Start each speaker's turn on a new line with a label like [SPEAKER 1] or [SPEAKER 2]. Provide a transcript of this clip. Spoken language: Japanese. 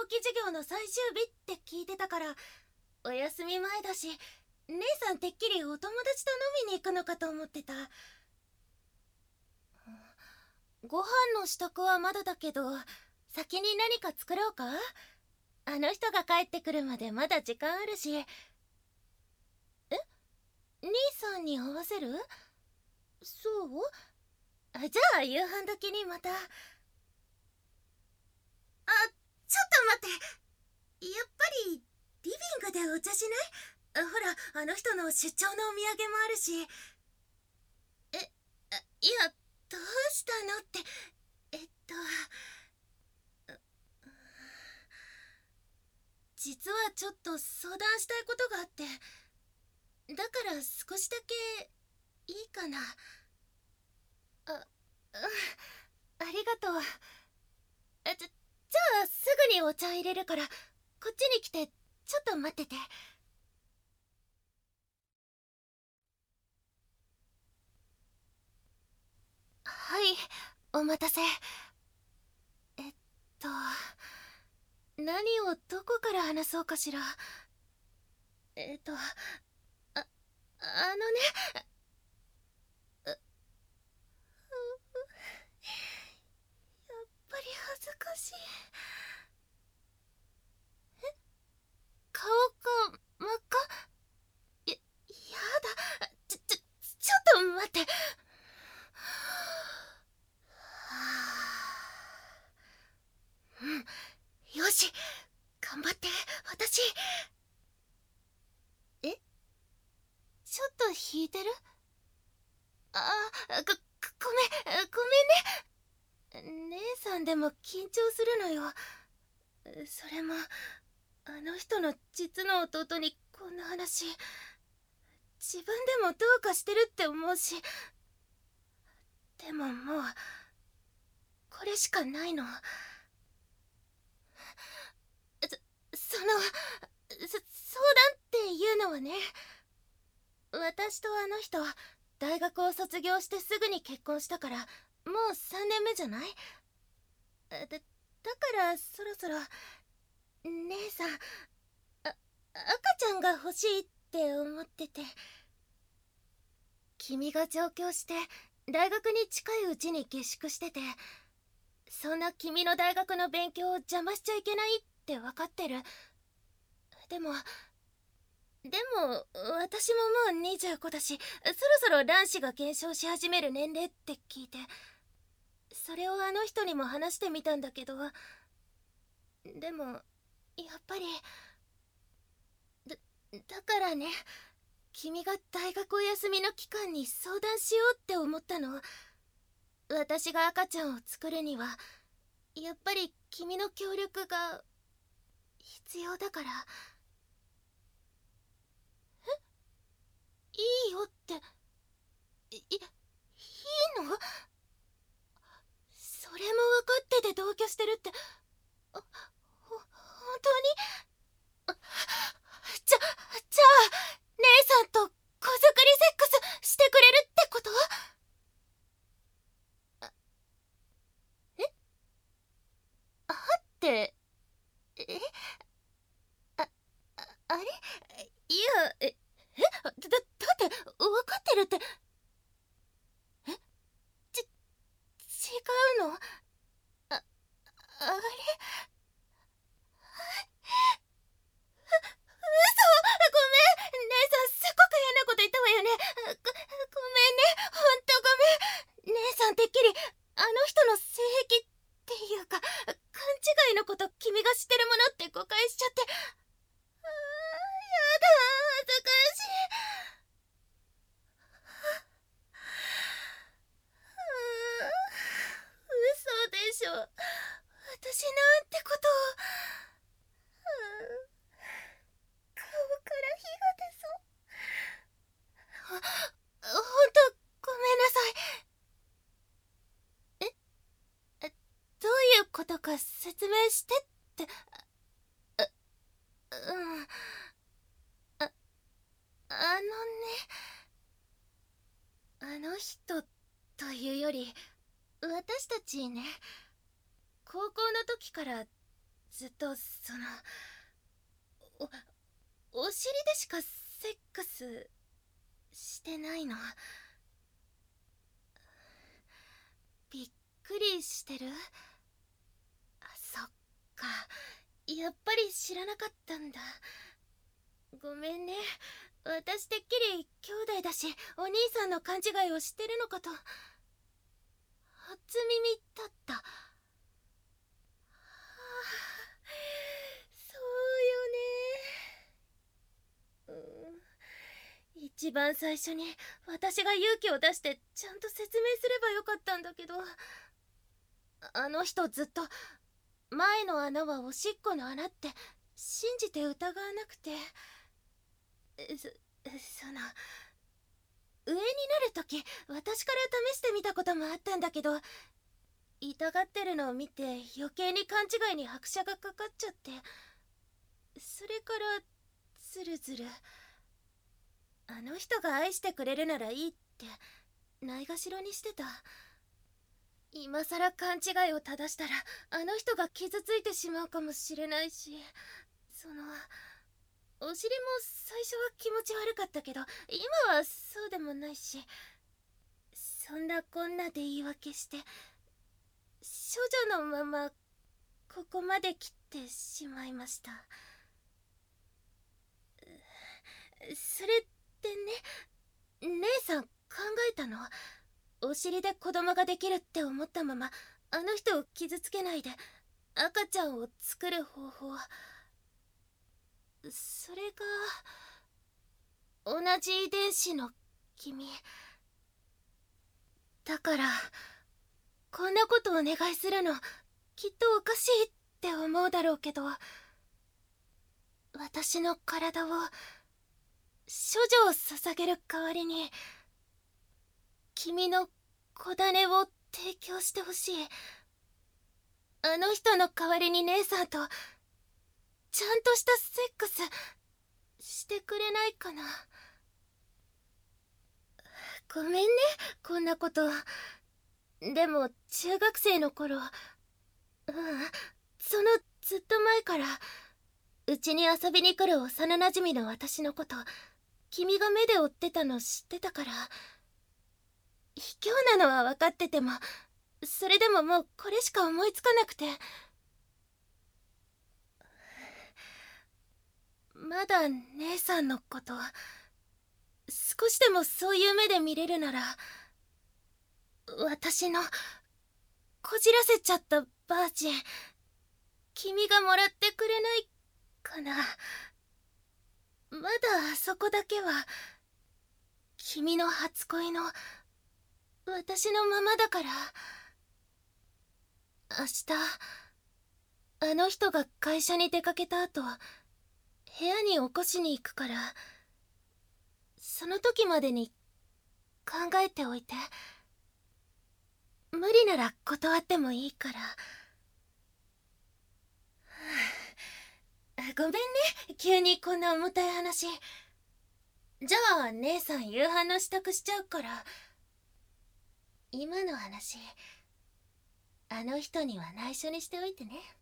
[SPEAKER 1] 期授業の最終日って聞いてたから、お休み前だし、姉さんてっきりお友達と飲みに行くのかと思ってた。ご飯の支度はまだだけど、先に何か作ろうか？あの人が帰ってくるまでまだ時間あるし。兄さんに合わせる？そう？じゃあ夕飯時にまた。ちょっと待って。やっぱりリビングでお茶しない？ほら、あの人の出張のお土産もあるし。いや、どうしたのって。実はちょっと相談したいことがあって、だから少しだけいいかな？ありがとう。じゃあすぐにお茶入れるから、こっちに来てちょっと待ってて。はい、お待たせ。えっと何をどこから話そうかしら。あのね、やっぱり恥ずかしい。顔が真っ赤？やだ。ちょっと待って。よし、頑張って。私ちょっと引いてる？ごめんね。姉さんでも緊張するのよ。それもあの人の実の弟にこんな話、自分でもどうかしてるって思うし。でももうこれしかないの。相談っていうのはね、私とあの人大学を卒業してすぐに結婚したから、もう3年目じゃない？だからそろそろ姉さん、赤ちゃんが欲しいって思ってて。君が上京して大学に近いうちに下宿してて、そんな君の大学の勉強を邪魔しちゃいけないって分かってる。でも私ももう25だし、そろそろ卵子が減少し始める年齢って聞いて、それをあの人にも話してみたんだけど、でもやっぱりだからね、君が大学お休みの期間に相談しようって思ったの。私が赤ちゃんを作るにはやっぱり君の協力が必要だから。いいよって。いいの？それも分かってて同居してるって、本当に？じゃあ姉さんと子作りセックスしてくれるってこと？あってえああれ？いや、だって分かってるって。違うの？ああれ？嘘！ごめん、姉さんすっごく変なこと言ったわよね。ごめんね、ほんとごめん。姉さんてっきりあの人の性癖っていうか勘違いのこと君が知ってるものって誤解しちゃって。やだ、恥ずかしい。嘘でしょ。私なんてことを。顔から火が出そう。ほんとごめんなさい。どういうことか説明してって。うん。ああのね、あの人というより私たちね、高校の時からずっとお尻でしかセックスしてないの。びっくりしてる？そっか、やっぱり知らなかったんだ。ごめんね。私てっきり兄弟だしお兄さんの勘違いをしてるのかと。初耳だった。はあ、そうよね。一番最初に私が勇気を出してちゃんと説明すればよかったんだけど、あの人ずっと前の穴はおしっこの穴って信じて疑わなくて、上になるとき私から試してみたこともあったんだけど、痛がってるのを見て余計に勘違いに拍車がかかっちゃって、それからずるずるあの人が愛してくれるならいいってないがしろにしてた。今さら勘違いを正したらあの人が傷ついてしまうかもしれないし、お尻も最初は気持ち悪かったけど今はそうでもないし、そんなこんなで言い訳して処女のままここまで来てしまいました。それってね、姉さん考えたの？お尻で子供ができるって思ったままあの人を傷つけないで赤ちゃんを作る方法。それが同じ遺伝子の君だから、こんなことお願いするのきっとおかしいって思うだろうけど、私の体を処女を捧げる代わりに君の子種を提供してほしい。あの人の代わりに姉さんとちゃんとしたセックスしてくれないかな。ごめんね、こんなこと。でも中学生の頃、そのずっと前からうちに遊びに来る幼なじみの私のこと君が目で追ってたの知ってたから、卑怯なのは分かっててもそれでももうこれしか思いつかなくて、まだ姉さんのこと少しでもそういう目で見れるなら、私のこじらせちゃったバージン君がもらってくれないかな。まだあそこだけは君の初恋の私のままだから。明日あの人が会社に出かけた後部屋に起こしに行くから、その時までに考えておいて。無理なら断ってもいいから。ごめんね、急にこんな重たい話。じゃあ姉さん夕飯の支度しちゃうから、今の話あの人には内緒にしておいてね。